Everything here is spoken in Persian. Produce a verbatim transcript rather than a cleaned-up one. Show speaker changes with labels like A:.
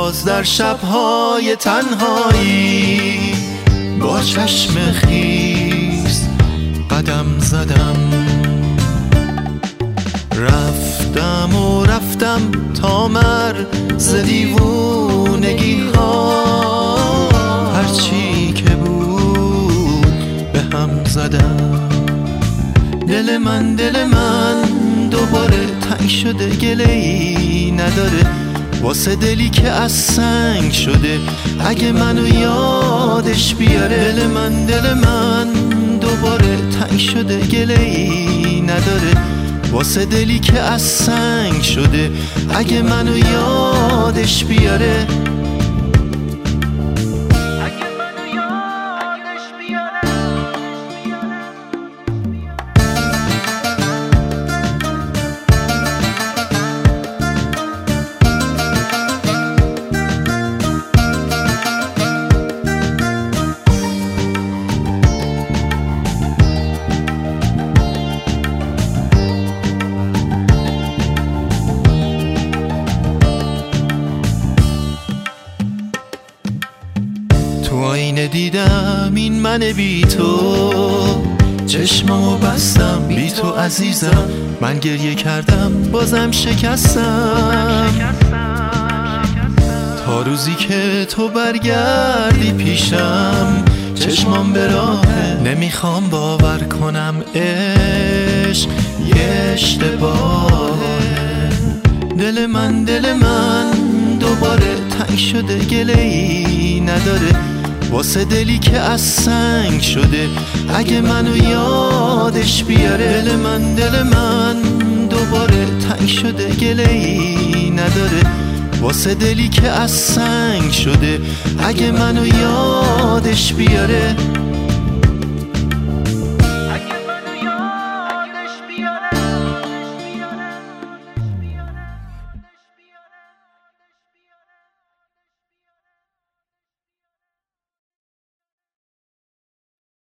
A: باز در شبهای تنهایی با چشم خیس قدم زدم. رفتم و رفتم تا مرز دیوونگی ها، هرچی که بود به هم زدم. دل من دل من دوباره تنگ شده، گله‌ای نداره واسه دلی که از سنگ شده اگه منو یادش بیاره. دل من دل من دوباره تنگ شده، گله‌ای نداره واسه دلی که از سنگ شده اگه منو یادش بیاره. تو آینه دیدم این من بی تو، چشمامو بستم بی تو عزیزم. من گریه کردم بازم شکستم، تا روزی که تو برگردی پیشم چشمام به راهه. نمیخوام باور کنم عشق یه اشتباهه. دل من دل من دوباره تنگ شده، گله‌ای نداره واسه دلی که از سنگ شده اگه منو یادش بیاره. دل من دل من دوباره تنگ شده، گله‌ای نداره واسه دلی که از سنگ شده اگه منو یادش بیاره.